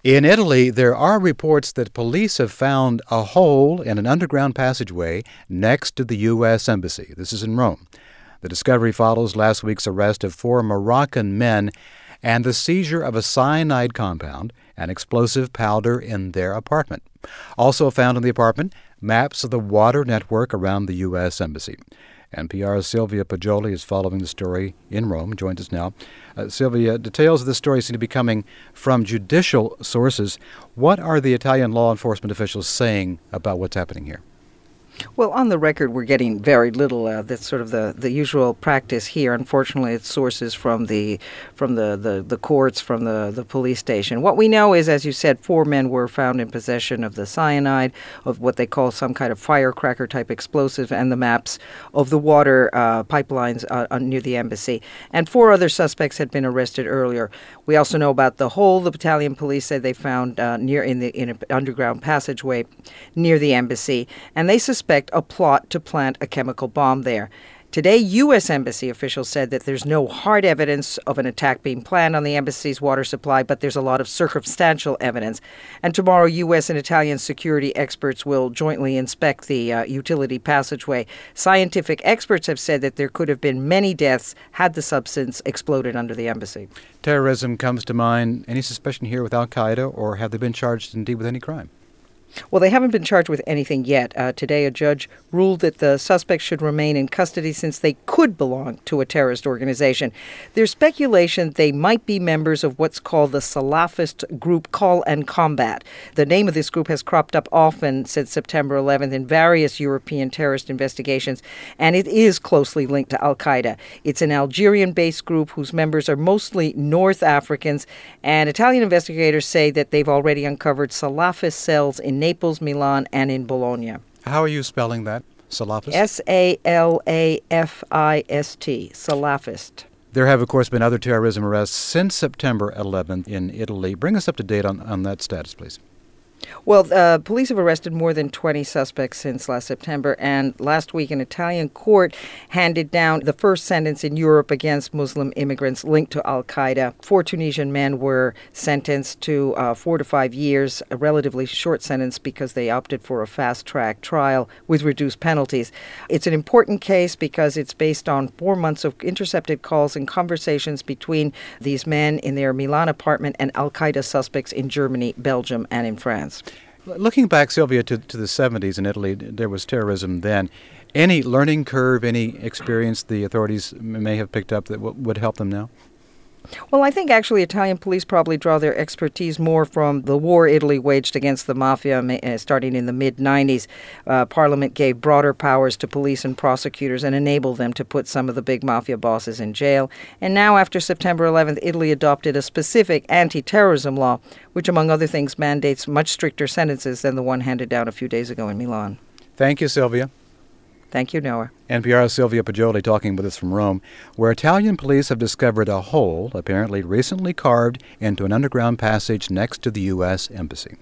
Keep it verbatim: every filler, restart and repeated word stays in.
In Italy, there are reports that police have found a hole in an underground passageway next to the U S Embassy. This is in Rome. The discovery follows last week's arrest of four Moroccan men and the seizure of a cyanide compound and explosive powder in their apartment. Also found in the apartment, maps of the water network around the U S Embassy. N P R's Sylvia Poggioli is following the story in Rome, joins us now. Uh, Sylvia, details of this story seem to be coming from judicial sources. What are the Italian law enforcement officials saying about what's happening here? Well, on the record, we're getting very little. Uh, that's sort of the, the usual practice here. Unfortunately, it's sources from the from the, the, the courts, from the, the police station. What we know is, as you said, four men were found in possession of the cyanide, of what they call some kind of firecracker-type explosive, and the maps of the water uh, pipelines uh, near the embassy. And four other suspects had been arrested earlier. We also know about the hole the Italian police said they found uh, near in the in an underground passageway near the embassy, and they suspect a plot to plant a chemical bomb there. Today, U S Embassy officials said that there's no hard evidence of an attack being planned on the embassy's water supply, but there's a lot of circumstantial evidence. And tomorrow, U S and Italian security experts will jointly inspect the uh, utility passageway. Scientific experts have said that there could have been many deaths had the substance exploded under the embassy. Terrorism comes to mind. Any suspicion here with al-Qaeda, or have they been charged indeed with any crime? Well, they haven't been charged with anything yet. Uh, today, a judge ruled that the suspects should remain in custody since they could belong to a terrorist organization. There's speculation they might be members of what's called the Salafist group Call and Combat. The name of this group has cropped up often since September eleventh in various European terrorist investigations, and it is closely linked to al-Qaeda. It's an Algerian-based group whose members are mostly North Africans, and Italian investigators say that they've already uncovered Salafist cells in Naples, Milan, and in Bologna. How are you spelling that? Salafist? S A L A F I S T, Salafist. There have, of course, been other terrorism arrests since September eleventh in Italy. Bring us up to date on, on that status, please. Well, uh, police have arrested more than twenty suspects since last September, and last week an Italian court handed down the first sentence in Europe against Muslim immigrants linked to al-Qaeda. Four Tunisian men were sentenced to uh, four to five years, a relatively short sentence because they opted for a fast-track trial with reduced penalties. It's an important case because it's based on four months of intercepted calls and conversations between these men in their Milan apartment and al-Qaeda suspects in Germany, Belgium, and in France. Looking back, Sylvia, to, to the seventies in Italy, there was terrorism then. Any learning curve, any experience the authorities may have picked up that w- would help them now? Well, I think actually Italian police probably draw their expertise more from the war Italy waged against the mafia uh, starting in the mid nineties. Uh, Parliament gave broader powers to police and prosecutors and enabled them to put some of the big mafia bosses in jail. And now, after September eleventh, Italy adopted a specific anti-terrorism law, which, among other things, mandates much stricter sentences than the one handed down a few days ago in Milan. Thank you, Sylvia. Thank you, Noah. N P R's Sylvia Poggioli talking with us from Rome, where Italian police have discovered a hole apparently recently carved into an underground passage next to the U S Embassy.